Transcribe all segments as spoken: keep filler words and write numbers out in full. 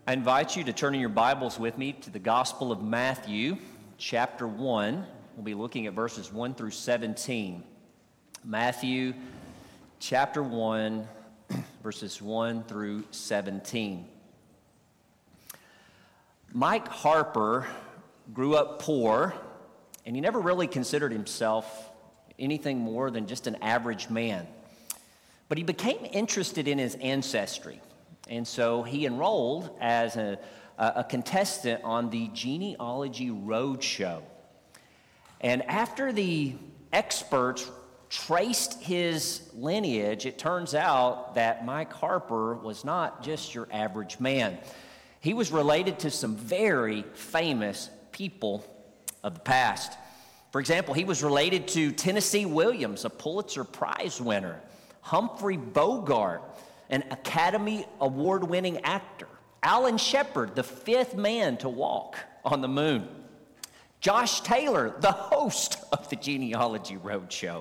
I invite you to turn in your Bibles with me to the Gospel of Matthew, chapter one. We'll be looking at verses one through seventeen. Matthew, chapter one, verses one through seventeen. Mike Harper grew up poor, and he never really considered himself anything more than just an average man. But he became interested in his ancestry. And so he enrolled as a, a contestant on the Genealogy Roadshow. And after the experts traced his lineage, it turns out that Mike Harper was not just your average man. He was related to some very famous people of the past. For example, he was related to Tennessee Williams, a Pulitzer Prize winner, Humphrey Bogart, an Academy Award-winning actor, Alan Shepard, the fifth man to walk on the moon, Josh Taylor, the host of the Genealogy Roadshow,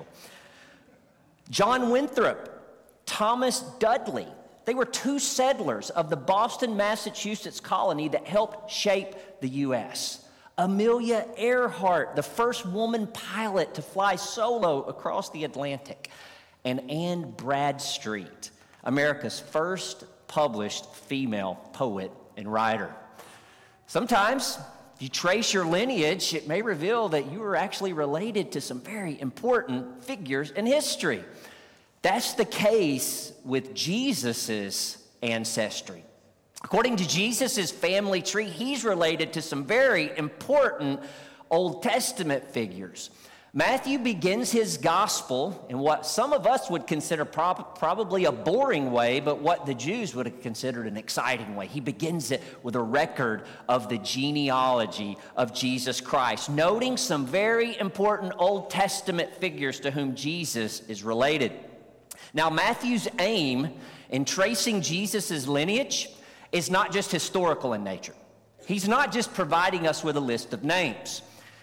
John Winthrop, Thomas Dudley. They were two settlers of the Boston, Massachusetts colony that helped shape the U S Amelia Earhart, the first woman pilot to fly solo across the Atlantic, and Anne Bradstreet, America's first published female poet and writer. Sometimes, if you trace your lineage, it may reveal that you are actually related to some very important figures in history. That's the case with Jesus' ancestry. According to Jesus' family tree, he's related to some very important Old Testament figures. Matthew begins his gospel in what some of us would consider prob- probably a boring way, but what the Jews would have considered an exciting way. He begins it with a record of the genealogy of Jesus Christ, noting some very important Old Testament figures to whom Jesus is related. Now, Matthew's aim in tracing Jesus' lineage is not just historical in nature. He's not just providing us with a list of names.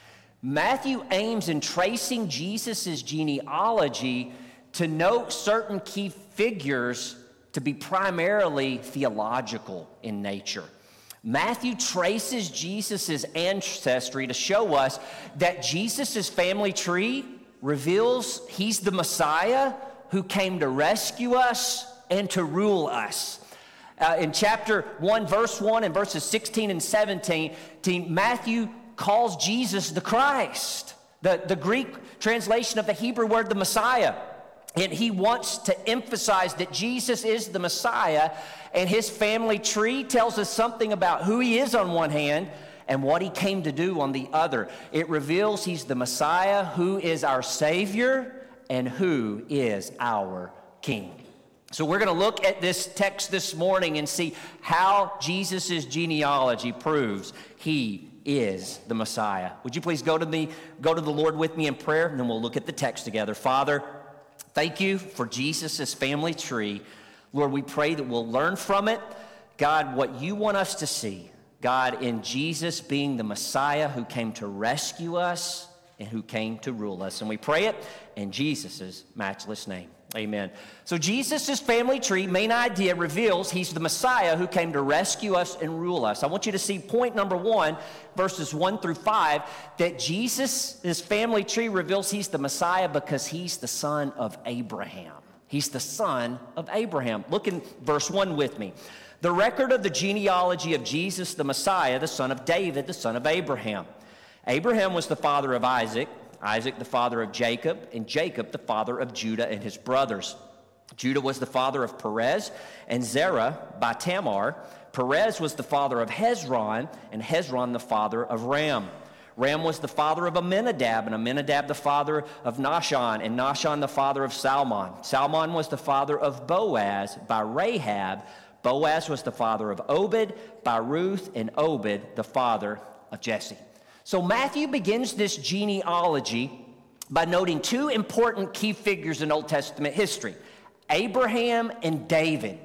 Matthew aims in tracing Jesus' genealogy to note certain key figures to be primarily theological in nature. Matthew traces Jesus' ancestry to show us that Jesus' family tree reveals he's the Messiah who came to rescue us and to rule us. Uh, in chapter one, verse one, and verses sixteen and seventeen, Matthew calls Jesus the Christ, the, the Greek translation of the Hebrew word, the Messiah. And he wants to emphasize that Jesus is the Messiah, and his family tree tells us something about who he is on one hand and what he came to do on the other. It reveals he's the Messiah, who is our Savior, and who is our King. So we're going to look at this text this morning and see how Jesus' genealogy proves he is the Messiah. Would you please go to me, go to the Lord with me in prayer, and then we'll look at the text together. Father, thank you for Jesus' family tree. Lord, we pray that we'll learn from it, God, what you want us to see. God, in Jesus being the Messiah who came to rescue us and who came to rule us. And we pray it in Jesus' matchless name. Amen. So Jesus' family tree, main idea, reveals he's the Messiah who came to rescue us and rule us. I want you to see point number one, verses one through five, that Jesus' family tree reveals he's the Messiah because he's the son of Abraham. He's the son of Abraham. Look in verse one with me. The record of the genealogy of Jesus, the Messiah, the son of David, the son of Abraham. Abraham was the father of Isaac, Isaac the father of Jacob, and Jacob the father of Judah and his brothers. Judah was the father of Perez and Zerah by Tamar. Perez was the father of Hezron, and Hezron the father of Ram. Ram was the father of Amminadab, and Amminadab the father of Nahshon, and Nahshon the father of Salmon. Salmon was the father of Boaz by Rahab. Boaz was the father of Obed by Ruth, and Obed the father of Jesse. So Matthew begins this genealogy by noting two important key figures in Old Testament history, Abraham and David.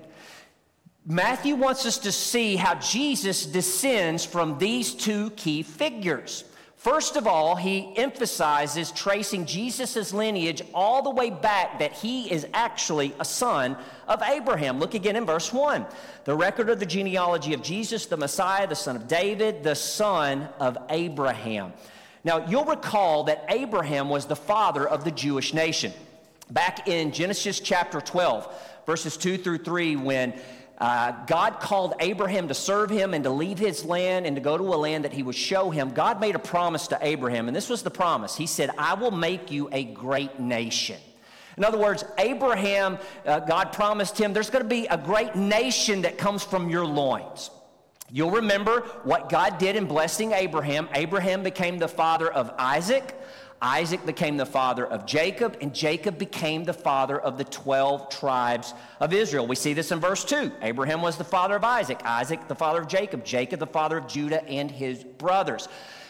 Matthew wants us to see how Jesus descends from these two key figures. First of all, he emphasizes tracing Jesus' lineage all the way back that he is actually a son of Abraham. Look again in verse one. The record of the genealogy of Jesus, the Messiah, the son of David, the son of Abraham. Now, you'll recall that Abraham was the father of the Jewish nation. Back in Genesis chapter twelve, verses two through three, when Uh, God called Abraham to serve him and to leave his land and to go to a land that he would show him. God made a promise to Abraham, and this was the promise. He said, I will make you a great nation. In other words, Abraham, uh, God promised him, there's going to be a great nation that comes from your loins. You'll remember what God did in blessing Abraham. Abraham became the father of Isaac. Isaac became the father of Jacob, and Jacob became the father of the twelve tribes of Israel. We see this in verse two. Abraham was the father of Isaac, Isaac the father of Jacob, Jacob the father of Judah and his brothers.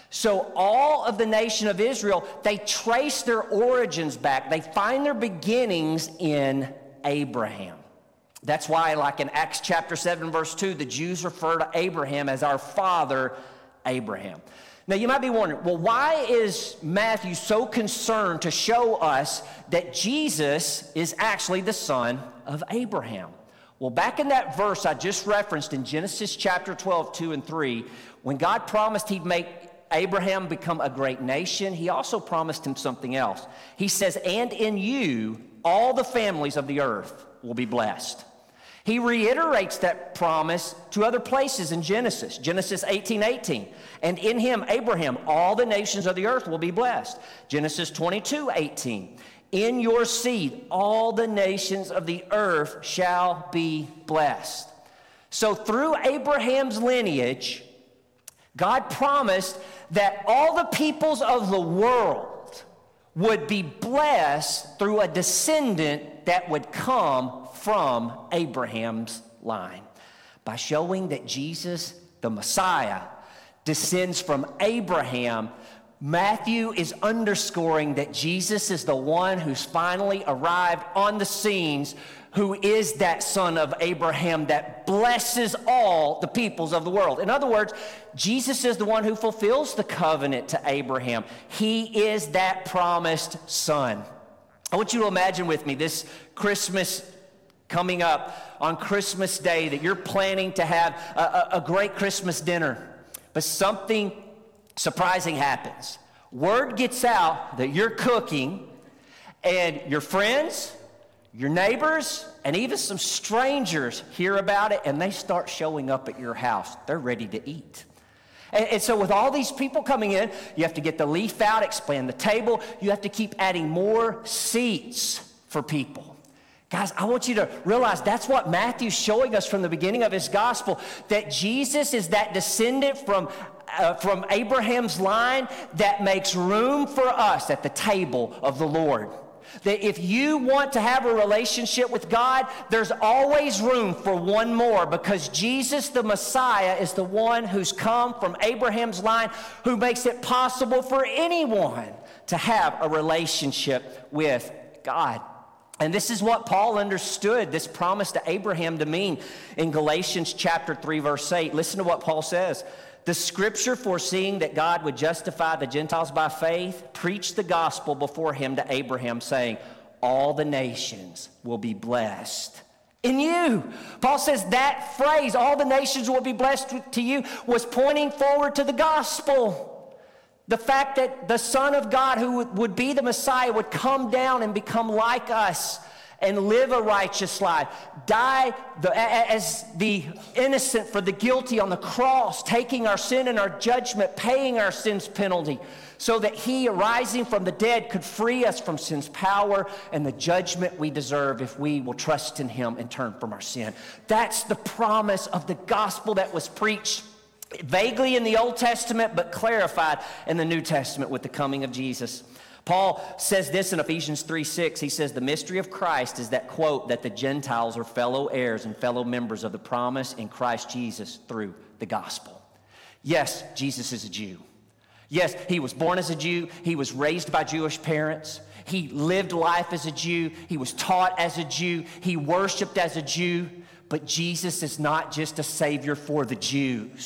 So all of the nation of Israel, they trace their origins back. They find their beginnings in Abraham. That's why, like in Acts chapter seven, verse two, the Jews refer to Abraham as our father, Abraham. Now, you might be wondering, well, why is Matthew so concerned to show us that Jesus is actually the son of Abraham? Well, back in that verse I just referenced in Genesis chapter twelve, two and three, when God promised he'd make Abraham become a great nation, he also promised him something else. He says, and in you, all the families of the earth will be blessed. He reiterates that promise to other places in Genesis. Genesis eighteen eighteen. And in him, Abraham, all the nations of the earth will be blessed. Genesis twenty-two eighteen. In your seed, all the nations of the earth shall be blessed. So through Abraham's lineage, God promised that all the peoples of the world would be blessed through a descendant that would come from Abraham's line. By showing that Jesus, the Messiah, descends from Abraham, Matthew is underscoring that Jesus is the one who's finally arrived on the scenes, who is that son of Abraham that blesses all the peoples of the world. In other words, Jesus is the one who fulfills the covenant to Abraham. He is that promised son. I want you to imagine with me this Christmas coming up on Christmas Day, that you're planning to have a, a, a great Christmas dinner, but something surprising happens. Word gets out that you're cooking, and your friends, your neighbors, and even some strangers hear about it, and they start showing up at your house. They're ready to eat. And, and so with all these people coming in, you have to get the leaf out, expand the table. You have to keep adding more seats for people. Guys, I want you to realize that's what Matthew's showing us from the beginning of his gospel, that Jesus is that descendant from, uh, from Abraham's line that makes room for us at the table of the Lord. That if you want to have a relationship with God, there's always room for one more, because Jesus, the Messiah, is the one who's come from Abraham's line, who makes it possible for anyone to have a relationship with God. And this is what Paul understood this promise to Abraham to mean in Galatians chapter three, verse eight. Listen to what Paul says. The scripture, foreseeing that God would justify the Gentiles by faith, preached the gospel before him to Abraham, saying, all the nations will be blessed in you. Paul says that phrase, all the nations will be blessed to you, was pointing forward to the gospel. The fact that the Son of God, who would be the Messiah, would come down and become like us and live a righteous life, die the, as the innocent for the guilty on the cross, taking our sin and our judgment, paying our sin's penalty, so that he, rising from the dead, could free us from sin's power and the judgment we deserve if we will trust in him and turn from our sin. That's the promise of the gospel that was preached vaguely in the Old Testament, but clarified in the New Testament with the coming of Jesus. Paul says this in Ephesians three six. He says, the mystery of Christ is that, quote, that the Gentiles are fellow heirs and fellow members of the promise in Christ Jesus through the gospel. Yes, Jesus is a Jew. Yes, he was born as a Jew. He was raised by Jewish parents. He lived life as a Jew. He was taught as a Jew. He worshiped as a Jew. But Jesus is not just a Savior for the Jews.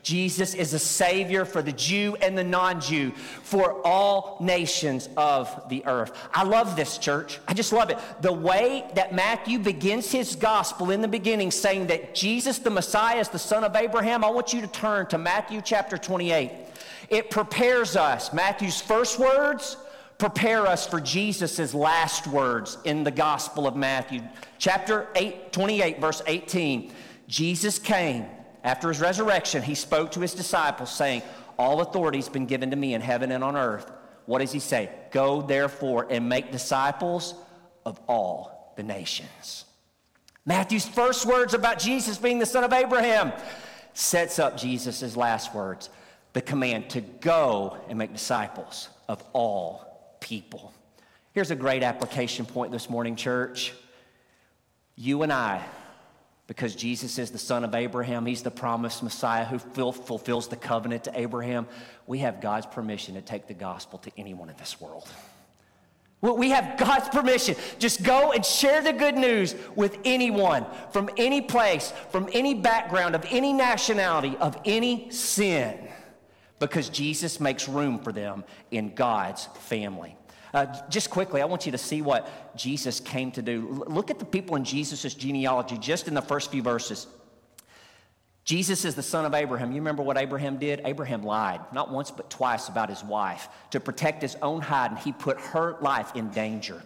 Jesus is a Savior for the Jew and the non-Jew, for all nations of the earth. I love this, church. I just love it. The way that Matthew begins his gospel in the beginning, saying that Jesus the Messiah is the son of Abraham, I want you to turn to Matthew chapter twenty-eight. It prepares us. Matthew's first words prepare us for Jesus' last words in the Gospel of Matthew. Chapter eight, twenty-eight, verse eighteen. Jesus came. After his resurrection, he spoke to his disciples, saying, all authority has been given to me in heaven and on earth. What does he say? Go, therefore, and make disciples of all the nations. Matthew's first words about Jesus being the son of Abraham sets up Jesus' last words, the command to go and make disciples of all people. Here's a great application point this morning, church. You and I, because Jesus is the son of Abraham, he's the promised Messiah who fulfills the covenant to Abraham, we have God's permission to take the gospel to anyone in this world. We have God's permission. Just go and share the good news with anyone, from any place, from any background, of any nationality, of any sin, because Jesus makes room for them in God's family. Uh, just quickly, I want you to see what Jesus came to do. L- look at the people in Jesus' genealogy just in the first few verses. Jesus is the son of Abraham. You remember what Abraham did? Abraham lied, not once but twice, about his wife to protect his own hide, and he put her life in danger.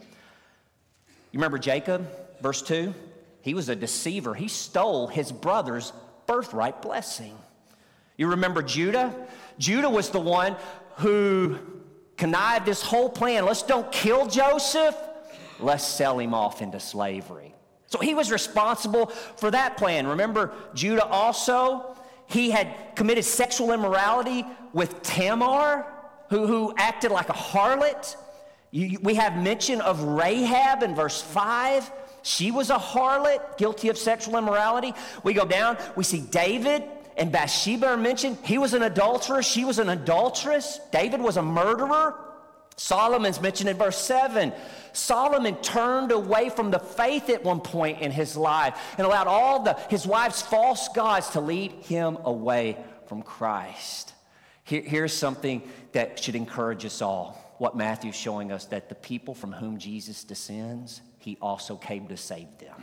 You remember Jacob, verse two? He was a deceiver. He stole his brother's birthright blessing. You remember Judah? Judah was the one who connived this whole plan. Let's don't kill Joseph. Let's sell him off into slavery. So he was responsible for that plan. Remember Judah also? He had committed sexual immorality with Tamar, who, who acted like a harlot. You, we have mention of Rahab in verse five. She was a harlot, guilty of sexual immorality. We go down, we see David and Bathsheba are mentioned. He was an adulterer. She was an adulteress. David was a murderer. Solomon's mentioned in verse seven. Solomon turned away from the faith at one point in his life and allowed all the his wife's false gods to lead him away from Christ. Here, here's something that should encourage us all. What Matthew's showing us, that the people from whom Jesus descends, he also came to save them.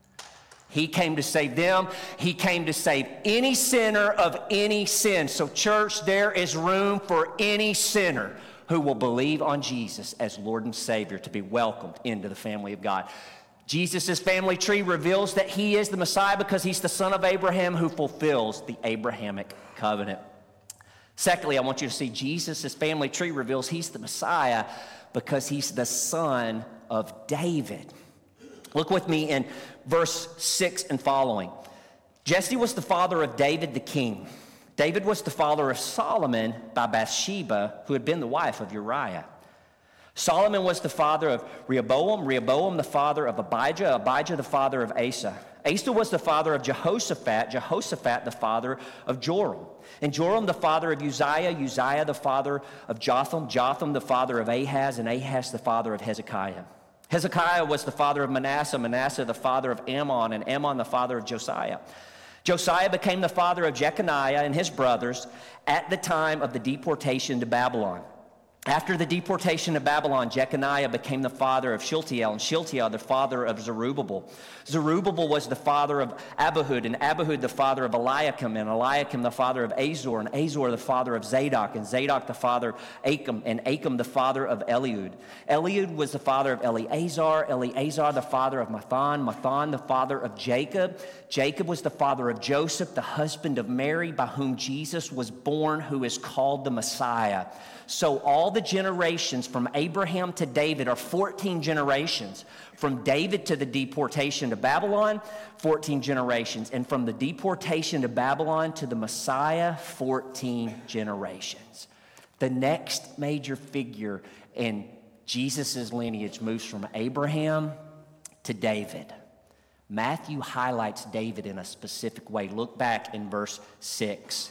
He came to save them. He came to save any sinner of any sin. So church, there is room for any sinner who will believe on Jesus as Lord and Savior to be welcomed into the family of God. Jesus' family tree reveals that he is the Messiah because he's the son of Abraham who fulfills the Abrahamic covenant. Secondly, I want you to see Jesus' family tree reveals he's the Messiah because he's the son of David. Look with me in verse six and following. Jesse was the father of David the king. David was the father of Solomon by Bathsheba, who had been the wife of Uriah. Solomon was the father of Rehoboam, Rehoboam the father of Abijah, Abijah the father of Asa. Asa was the father of Jehoshaphat, Jehoshaphat the father of Joram. And Joram the father of Uzziah, Uzziah the father of Jotham, Jotham the father of Ahaz, and Ahaz the father of Hezekiah. Hezekiah was the father of Manasseh, Manasseh the father of Ammon, and Ammon the father of Josiah. Josiah became the father of Jeconiah and his brothers at the time of the deportation to Babylon. After the deportation to Babylon, Jeconiah became the father of Shealtiel, and Shealtiel the father of Zerubbabel. Zerubbabel was the father of Abihud, and Abihud the father of Eliakim, and Eliakim the father of Azor, and Azor the father of Zadok, and Zadok the father of Achim, and Achim the father of Eliud. Eliud was the father of Eleazar, Eleazar the father of Mathan, Mathan the father of Jacob. Jacob was the father of Joseph, the husband of Mary, by whom Jesus was born, who is called the Messiah. So all the generations from Abraham to David are fourteen generations. From David to the deportation to Babylon, fourteen generations. And from the deportation to Babylon to the Messiah, fourteen generations. The next major figure in Jesus' lineage moves from Abraham to David. Matthew highlights David in a specific way. Look back in verse six.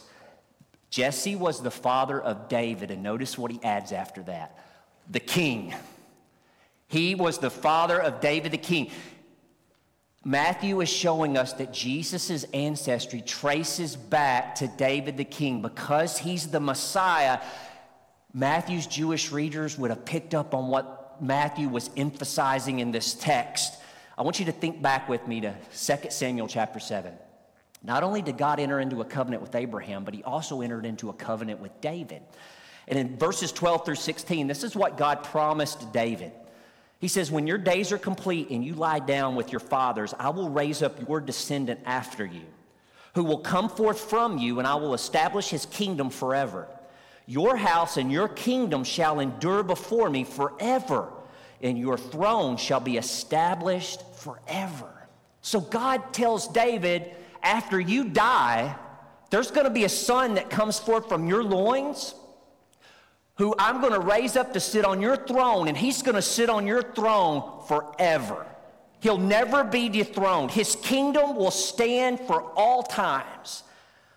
Jesse was the father of David, and notice what he adds after that. The king. He was the father of David the king. Matthew is showing us that Jesus' ancestry traces back to David the king. Because he's the Messiah, Matthew's Jewish readers would have picked up on what Matthew was emphasizing in this text. I want you to think back with me to Second Samuel chapter seven. Not only did God enter into a covenant with Abraham, but he also entered into a covenant with David. And in verses twelve through sixteen, this is what God promised David. He says, when your days are complete and you lie down with your fathers, I will raise up your descendant after you, who will come forth from you, and I will establish his kingdom forever. Your house and your kingdom shall endure before me forever, and your throne shall be established forever. So God tells David, after you die, there's going to be a son that comes forth from your loins, who I'm going to raise up to sit on your throne, and he's going to sit on your throne forever. He'll never be dethroned. His kingdom will stand for all times.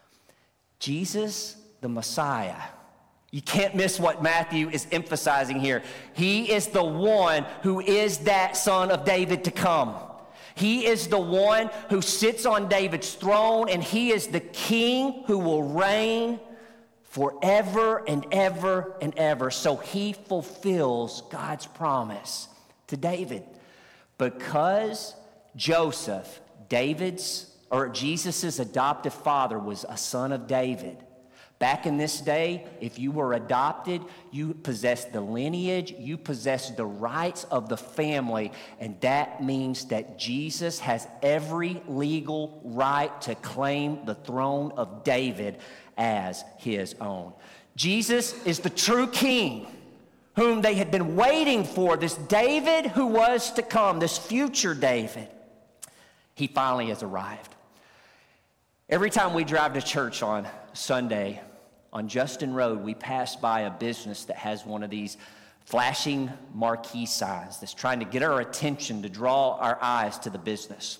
Jesus, the Messiah. You can't miss what Matthew is emphasizing here. He is the one who is that son of David to come. He is the one who sits on David's throne, and he is the king who will reign forever and ever and ever. So he fulfills God's promise to David. Because Joseph, David's or Jesus' adoptive father, was a son of David. Back in this day, if you were adopted, you possessed the lineage, you possessed the rights of the family, and that means that Jesus has every legal right to claim the throne of David as his own. Jesus is the true king whom they had been waiting for, this David who was to come, this future David. He finally has arrived. Every time we drive to church on Sunday, on Justin Road, we pass by a business that has one of these flashing marquee signs that's trying to get our attention, to draw our eyes to the business.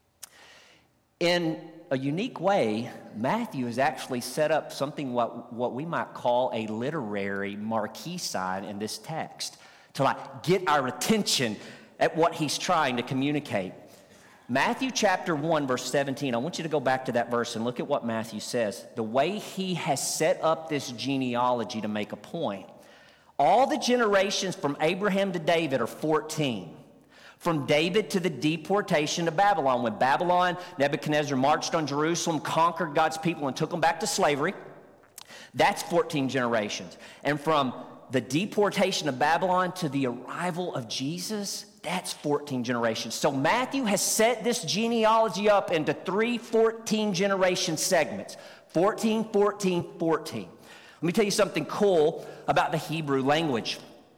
In a unique way, Matthew has actually set up something what, what we might call a literary marquee sign in this text to like get our attention at what he's trying to communicate. Matthew chapter one, verse seventeen, I want you to go back to that verse and look at what Matthew says. The way he has set up this genealogy to make a point. All the generations from Abraham to David are fourteen. From David to the deportation to Babylon. When Babylon, Nebuchadnezzar marched on Jerusalem, conquered God's people, and took them back to slavery, that's fourteen generations. And from the deportation of Babylon to the arrival of Jesus, that's fourteen generations. So Matthew has set this genealogy up into three fourteen generation segments. fourteen, fourteen, fourteen. Let me tell you something cool about the Hebrew language.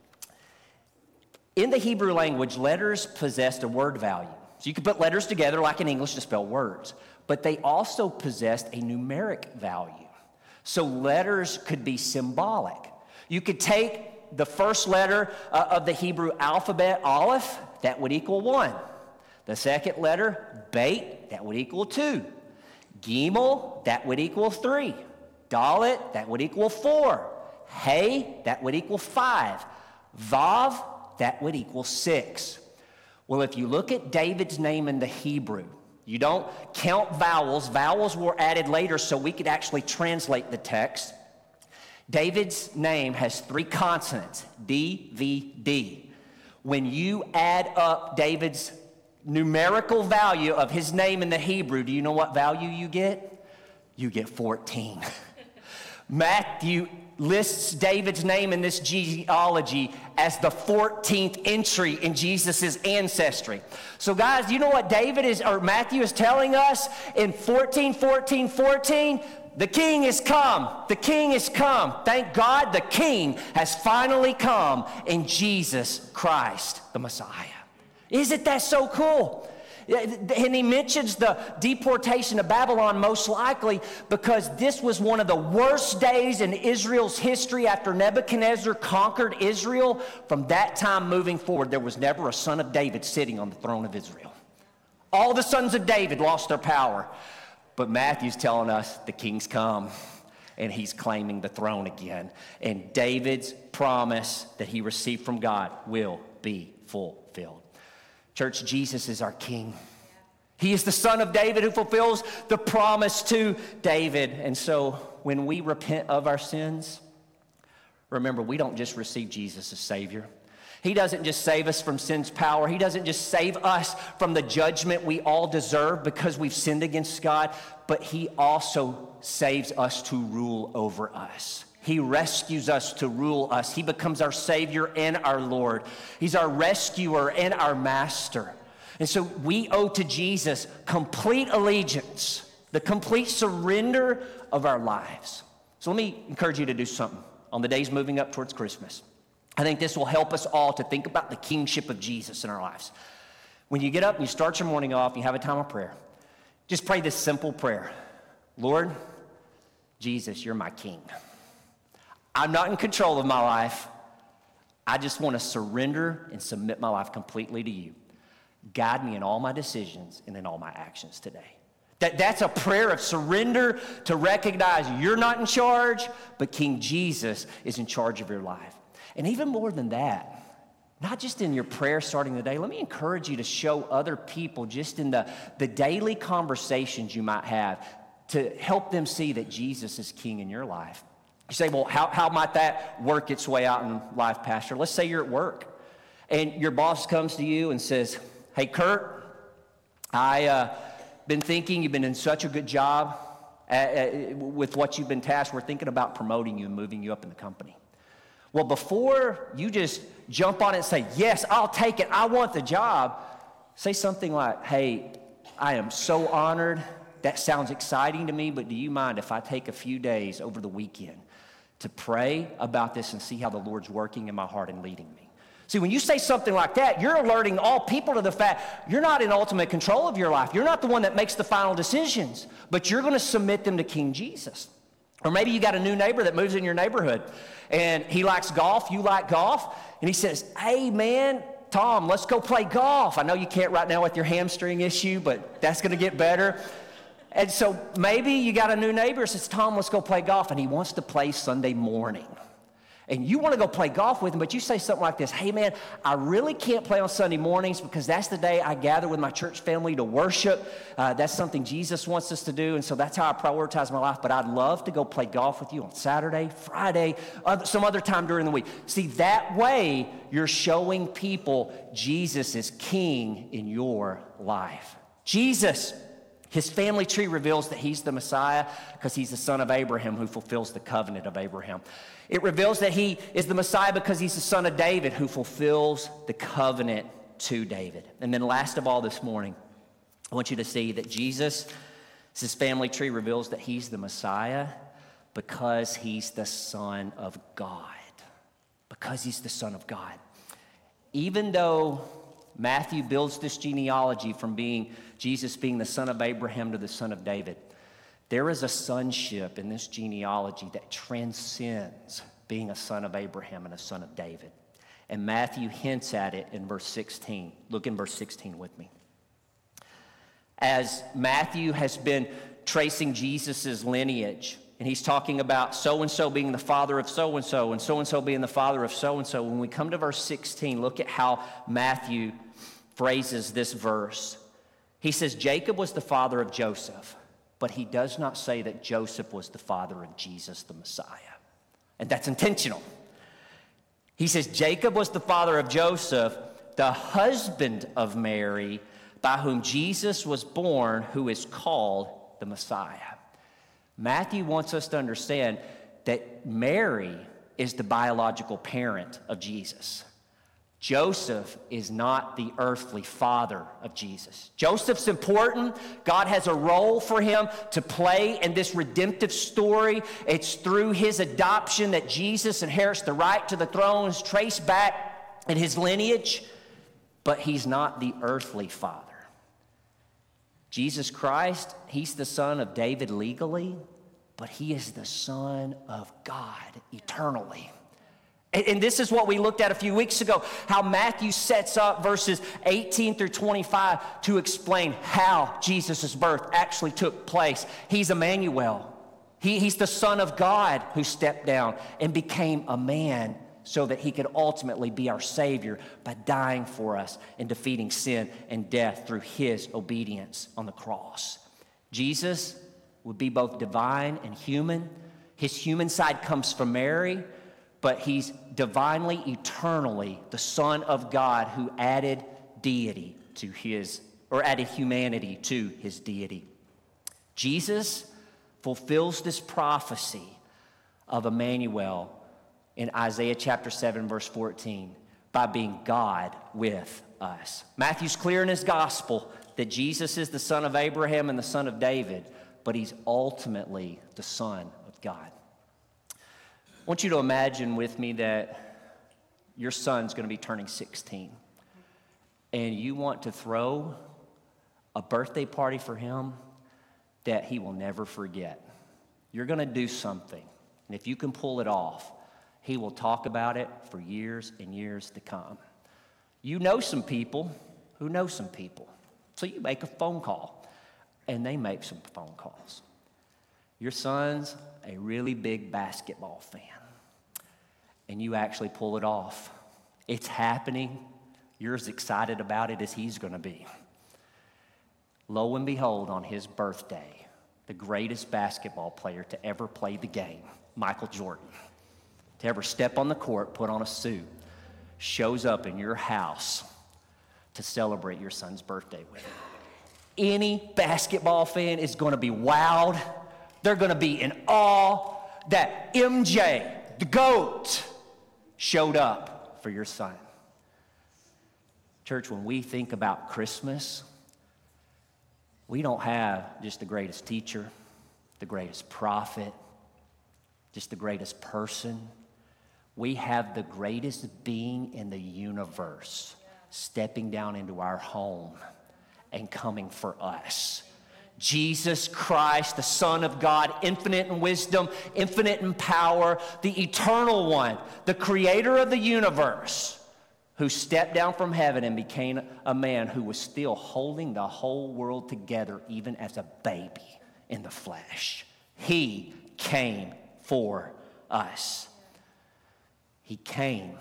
In the Hebrew language, letters possessed a word value. So you could put letters together like in English to spell words. But they also possessed a numeric value. So letters could be symbolic. You could take the first letter uh, of the Hebrew alphabet, Aleph, that would equal one. The second letter, Beit, that would equal two. Gimel, that would equal three. Dalet, that would equal four. Hey, that would equal five. Vav, that would equal six. Well, if you look at David's name in the Hebrew, you don't count vowels. Vowels were added later so we could actually translate the text. David's name has three consonants, D, V, D. When you add up David's numerical value of his name in the Hebrew, do you know what value you get? You get fourteen. Matthew lists David's name in this genealogy as the fourteenth entry in Jesus' ancestry. So guys, you know what David is, or Matthew is telling us in fourteen, fourteen, fourteen? The king is come. The king is come. Thank God the king has finally come in Jesus Christ, the Messiah. Isn't that so cool? And he mentions the deportation of Babylon most likely because this was one of the worst days in Israel's history after Nebuchadnezzar conquered Israel. From that time moving forward, there was never a son of David sitting on the throne of Israel. All the sons of David lost their power. But Matthew's telling us the king's come, and he's claiming the throne again. And David's promise that he received from God will be fulfilled. Church, Jesus is our king. He is the Son of David who fulfills the promise to David. And so when we repent of our sins, remember, we don't just receive Jesus as Savior. He doesn't just save us from sin's power. He doesn't just save us from the judgment we all deserve because we've sinned against God, but he also saves us to rule over us. He rescues us to rule us. He becomes our Savior and our Lord. He's our rescuer and our master. And so we owe to Jesus complete allegiance, the complete surrender of our lives. So let me encourage you to do something on the days moving up towards Christmas. I think this will help us all to think about the kingship of Jesus in our lives. When you get up and you start your morning off, you have a time of prayer, just pray this simple prayer. Lord, Jesus, you're my king. I'm not in control of my life. I just want to surrender and submit my life completely to you. Guide me in all my decisions and in all my actions today. That, that's a prayer of surrender to recognize you're not in charge, but King Jesus is in charge of your life. And even more than that, not just in your prayer starting the day, let me encourage you to show other people just in the, the daily conversations you might have to help them see that Jesus is king in your life. You say, well, how, how might that work its way out in life, Pastor? Let's say you're at work and your boss comes to you and says, hey, Kurt, I uh, been thinking you've been in such a good job at, at, with what you've been tasked. We're thinking about promoting you and moving you up in the company. Well, before you just jump on it and say, yes, I'll take it, I want the job, say something like, hey, I am so honored. That sounds exciting to me, but do you mind if I take a few days over the weekend to pray about this and see how the Lord's working in my heart and leading me? See, when you say something like that, you're alerting all people to the fact you're not in ultimate control of your life. You're not the one that makes the final decisions, but you're going to submit them to King Jesus. Or maybe you got a new neighbor that moves in your neighborhood, and he likes golf, you like golf, and he says, hey, man, Tom, let's go play golf. I know you can't right now with your hamstring issue, but that's going to get better. And so maybe you got a new neighbor that says, Tom, let's go play golf, and he wants to play Sunday morning. And you want to go play golf with him, but you say something like this, hey, man, I really can't play on Sunday mornings because that's the day I gather with my church family to worship. Uh, that's something Jesus wants us to do, and so that's how I prioritize my life. But I'd love to go play golf with you on Saturday, Friday, uh, some other time during the week. See, that way you're showing people Jesus is king in your life. Jesus, his family tree reveals that he's the Messiah because he's the son of Abraham who fulfills the covenant of Abraham. It reveals that he is the Messiah because he's the son of David who fulfills the covenant to David. And then last of all this morning, I want you to see that Jesus, his family tree reveals that he's the Messiah because he's the Son of God. Because he's the Son of God. Even though Matthew builds this genealogy from being Jesus being the son of Abraham to the son of David, there is a sonship in this genealogy that transcends being a son of Abraham and a son of David. And Matthew hints at it in verse sixteen. Look in verse sixteen with me. As Matthew has been tracing Jesus' lineage, and he's talking about so-and-so being the father of so-and-so, and so-and-so being the father of so-and-so, when we come to verse sixteen, look at how Matthew phrases this verse. He says, Jacob was the father of Joseph, but he does not say that Joseph was the father of Jesus, the Messiah. And that's intentional. He says, Jacob was the father of Joseph, the husband of Mary, by whom Jesus was born, who is called the Messiah. Matthew wants us to understand that Mary is the biological parent of Jesus. Joseph is not the earthly father of Jesus. Joseph's important. God has a role for him to play in this redemptive story. It's through his adoption that Jesus inherits the right to the throne, is traced back in his lineage, but he's not the earthly father. Jesus Christ, he's the son of David legally, but he is the Son of God eternally. And this is what we looked at a few weeks ago, how Matthew sets up verses eighteen through twenty-five to explain how Jesus' birth actually took place. He's Emmanuel. He, he's the Son of God who stepped down and became a man so that he could ultimately be our Savior by dying for us and defeating sin and death through his obedience on the cross. Jesus would be both divine and human. His human side comes from Mary, but he's divinely, eternally the Son of God who added deity to his, or added humanity to his deity. Jesus fulfills this prophecy of Emmanuel in Isaiah chapter seven, verse fourteen, by being God with us. Matthew's clear in his gospel that Jesus is the son of Abraham and the son of David, but he's ultimately the Son of God. I want you to imagine with me that your son's going to be turning sixteen, and you want to throw a birthday party for him that he will never forget. You're going to do something, and if you can pull it off, he will talk about it for years and years to come. You know some people who know some people, so you make a phone call, and they make some phone calls. Your son's a really big basketball fan, and you actually pull it off. It's happening. You're as excited about it as he's going to be. Lo and behold, on his birthday, the greatest basketball player to ever play the game, Michael Jordan, to ever step on the court, put on a suit, shows up in your house to celebrate your son's birthday with him. Any basketball fan is going to be wowed. They're going to be in awe that M J, the GOAT, showed up for your son. Church, when we think about Christmas, we don't have just the greatest teacher, the greatest prophet, just the greatest person. We have the greatest being in the universe stepping down into our home and coming for us. Jesus Christ, the Son of God, infinite in wisdom, infinite in power, the eternal one, the creator of the universe, who stepped down from heaven and became a man who was still holding the whole world together even as a baby in the flesh. He came for us. He came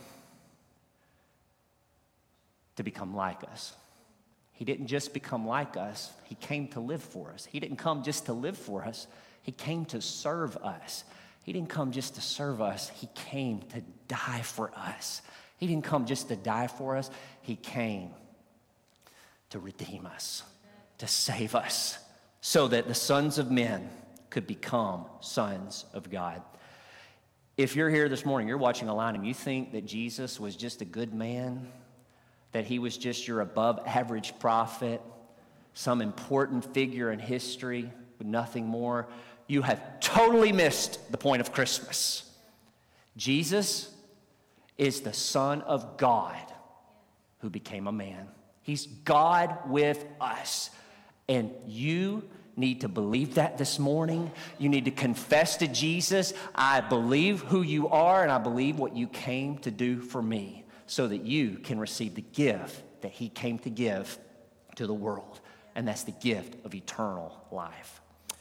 to become like us. He didn't just become like us. He came to live for us. He didn't come just to live for us. He came to serve us. He didn't come just to serve us. He came to die for us. He didn't come just to die for us. He came to redeem us, to save us, so that the sons of men could become sons of God. If you're here this morning, you're watching online, and you think that Jesus was just a good man, that he was just your above average prophet, some important figure in history, but nothing more, you have totally missed the point of Christmas. Jesus is the Son of God who became a man. He's God with us. And you need to believe that this morning. You need to confess to Jesus, I believe who you are, and I believe what you came to do for me, so that you can receive the gift that he came to give to the world. And that's the gift of eternal life.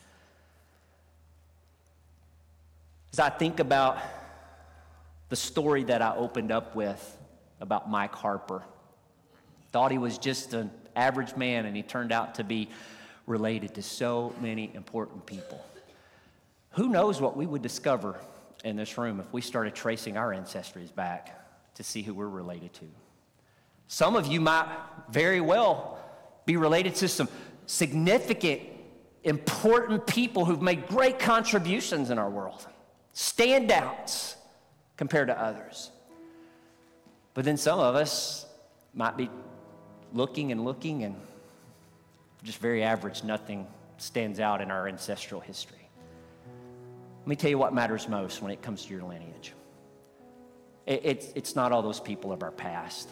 As I think about the story that I opened up with about Mike Harper, thought he was just an average man, and he turned out to be related to so many important people. Who knows what we would discover in this room if we started tracing our ancestries back to see who we're related to. Some of you might very well be related to some significant, important people who've made great contributions in our world, standouts compared to others. But then some of us might be looking and looking, and just very average, nothing stands out in our ancestral history. Let me tell you what matters most when it comes to your lineage. It, it's, it's not all those people of our past.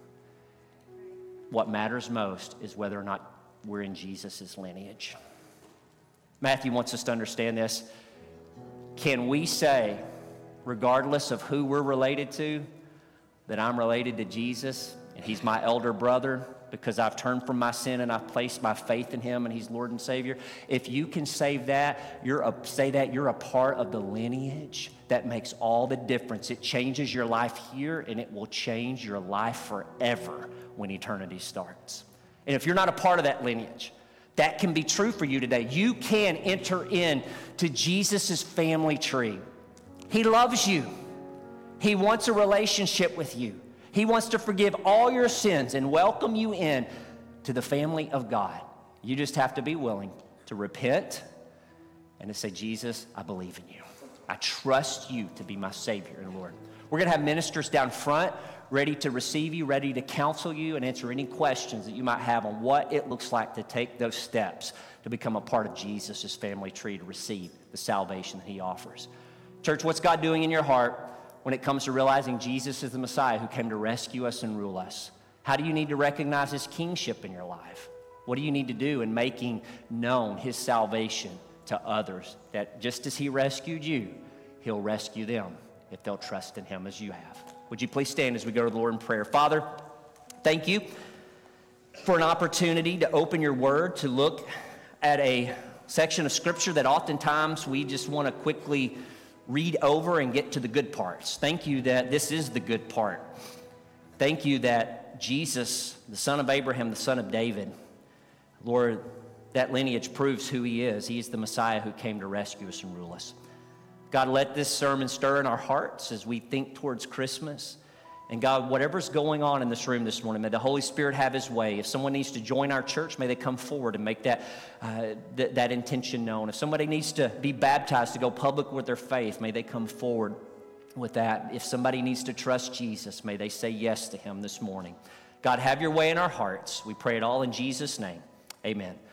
What matters most is whether or not we're in Jesus' lineage. Matthew wants us to understand this. Can we say, regardless of who we're related to, that I'm related to Jesus and he's my elder brother because I've turned from my sin and I've placed my faith in him and he's Lord and Savior. If you can save that, you're a, say that, you're a part of the lineage that makes all the difference. It changes your life here and it will change your life forever when eternity starts. And if you're not a part of that lineage, that can be true for you today. You can enter in to Jesus' family tree. He loves you. He wants a relationship with you. He wants to forgive all your sins and welcome you in to the family of God. You just have to be willing to repent and to say, Jesus, I believe in you. I trust you to be my Savior and Lord. We're going to have ministers down front ready to receive you, ready to counsel you and answer any questions that you might have on what it looks like to take those steps to become a part of Jesus' family tree, to receive the salvation that he offers. Church, what's God doing in your heart when it comes to realizing Jesus is the Messiah who came to rescue us and rule us? How do you need to recognize his kingship in your life? What do you need to do in making known his salvation to others, that just as he rescued you, he'll rescue them if they'll trust in him as you have? Would you please stand as we go to the Lord in prayer? Father, thank you for an opportunity to open your word, to look at a section of Scripture that oftentimes we just want to quickly read over and get to the good parts. Thank you that this is the good part. Thank you that Jesus, the son of Abraham, the son of David, Lord, that lineage proves who he is. He is the Messiah who came to rescue us and rule us. God, let this sermon stir in our hearts as we think towards Christmas. And God, whatever's going on in this room this morning, may the Holy Spirit have his way. If someone needs to join our church, may they come forward and make that, uh, th- that intention known. If somebody needs to be baptized, to go public with their faith, may they come forward with that. If somebody needs to trust Jesus, may they say yes to him this morning. God, have your way in our hearts. We pray it all in Jesus' name. Amen.